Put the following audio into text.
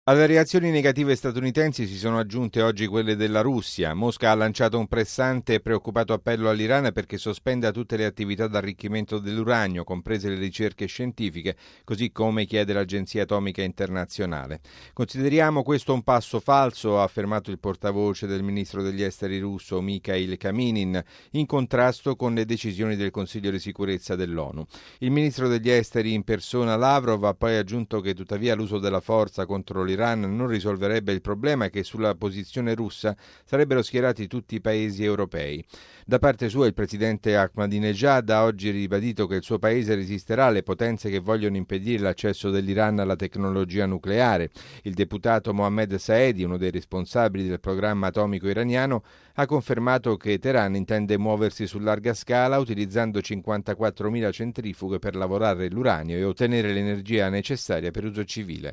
Alle reazioni negative statunitensi si sono aggiunte oggi quelle della Russia. Mosca ha lanciato un pressante e preoccupato appello all'Iran perché sospenda tutte le attività d'arricchimento dell'uranio, comprese le ricerche scientifiche, così come chiede l'Agenzia Atomica Internazionale. Consideriamo questo un passo falso, ha affermato il portavoce del ministro degli esteri russo Mikhail Kaminin, in contrasto con le decisioni del Consiglio di sicurezza dell'ONU. Il ministro degli esteri in persona Lavrov ha poi aggiunto che tuttavia l'uso della forza contro l'Iran non risolverebbe il problema e che sulla posizione russa sarebbero schierati tutti i paesi europei. Da parte sua il presidente Ahmadinejad ha oggi ribadito che il suo paese resisterà alle potenze che vogliono impedire l'accesso dell'Iran alla tecnologia nucleare. Il deputato Mohammed Saedi, uno dei responsabili del programma atomico iraniano, ha confermato che Teheran intende muoversi su larga scala utilizzando 54.000 centrifughe per lavorare l'uranio e ottenere l'energia necessaria per uso civile.